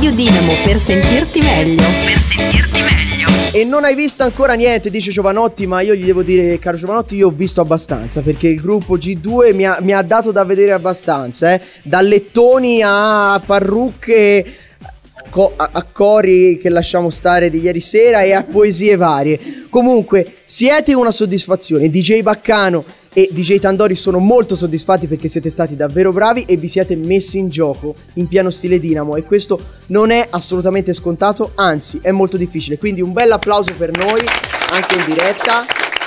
Radio Dinamo per sentirti meglio. Per sentirti meglio. E non hai visto ancora niente, dice Giovanotti, ma io gli devo dire, caro Giovanotti, io ho visto abbastanza, perché il gruppo G2 mi ha dato da vedere abbastanza, da lettoni a parrucche, a cori che lasciamo stare di ieri sera e a poesie varie. Comunque siete una soddisfazione. DJ Baccano e DJ Tandori sono molto soddisfatti perché siete stati davvero bravi e vi siete messi in gioco in pieno stile Dinamo, e questo non è assolutamente scontato, anzi è molto difficile, quindi un bel applauso per noi anche in diretta.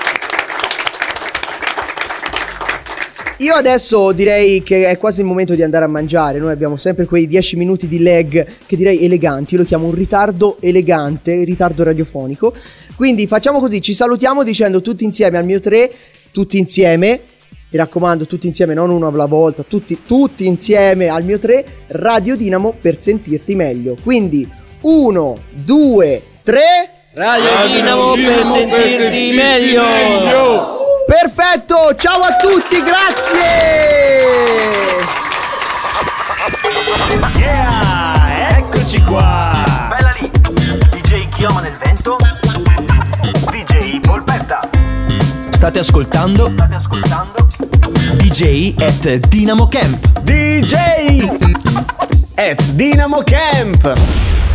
Io adesso direi che è quasi il momento di andare a mangiare. Noi abbiamo sempre quei 10 minuti di lag che direi eleganti. Io lo chiamo un ritardo elegante, ritardo radiofonico. Quindi facciamo così, ci salutiamo dicendo tutti insieme al mio 3, tutti insieme, mi raccomando, tutti insieme, non uno alla volta, tutti insieme al mio 3, Radio Dinamo per sentirti meglio. Quindi 1, 2, 3, Radio Dinamo per sentirti meglio. Perfetto, ciao a tutti, grazie! Yeah, eccoci qua! Bella lì! DJ Chioma nel vento, DJ Polpetta. State ascoltando DJ at Dinamo Camp. DJ at Dinamo Camp.